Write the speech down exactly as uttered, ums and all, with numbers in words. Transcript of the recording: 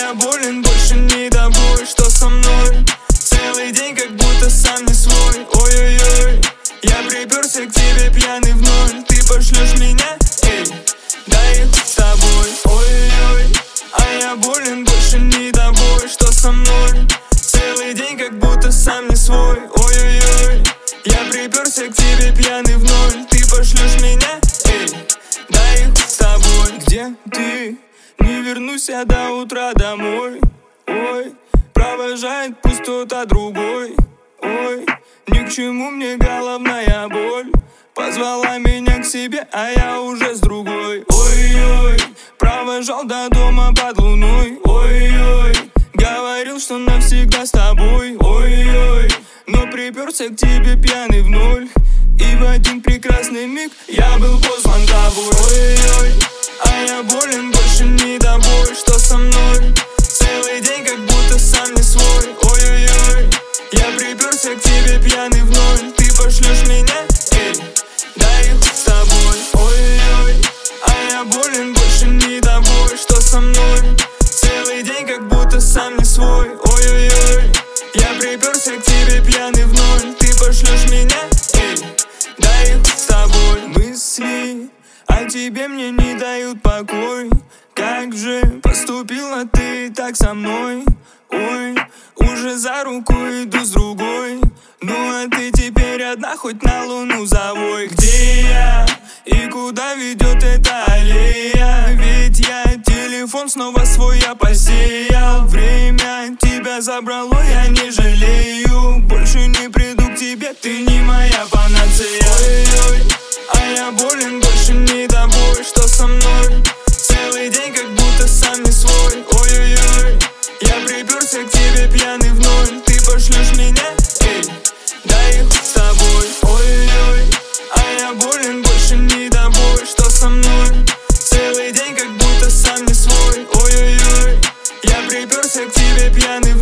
я болен больше не тобой. Что со мной? Целый день как будто сам не свой. Ой-ой-ой, я приперся к тебе пьяный в ноль. Ты пошлешь меня? Эй, дай их с тобой. Ой-ой-ой, а я болен больше не тобой. Что со мной? Целый день как будто сам не свой. Ой-ой-ой, я приперся к тебе пьяный в ноль. Ты пошлешь меня? Эй, дай их с тобой. Где ты? Не вернусь я до утра домой. Ой, провожает пустота другой. Ой, ни к чему мне головная боль. Позвала меня к себе, а я уже с другой. Ой-ой, провожал до дома под луной. Ой-ой, говорил, что навсегда с тобой. Ой-ой, но приперся к тебе пьяный в ноль. И в один прекрасный миг я был позван тобой. Ой-ой, а я болен больше не тобой. Что со мной? Целый день как будто сам не свой. Ой-ой-ой, я приперся к тебе пьяный в ноль. Ты пошлешь меня? Эй, дай их с тобой. Ой-ой-ой, а я болен больше не тобой. Что со мной? Целый день как будто сам не свой. Ой-ой-ой, я приперся к тебе пьяный в ноль. Ты пошлешь меня? Эй, дай их с тобой. Мысли о тебе мне не дают покой. Как же поступила ты так со мной? Ой, уже за руку иду с другой. Ну а ты теперь одна, хоть на луну завой. Где я и куда ведет эта аллея? Ведь я телефон снова свой я посеял. Время тебя забрало, я не жалею. Больше не приду к тебе, ты не моя панацея. Ой-ой, а я болен больше не тобой. Что со мной? Целый день как будто сам не свой. Ой-ой-ой, я приперся к тебе пьяный в ноль. Ты пошлешь меня? Эй, дай их с тобой. Ой-ой-ой, а я болен больше не тобой. Что со мной? Целый день как будто сам не свой. Ой-ой-ой, я приперся к тебе пьяный в ноль.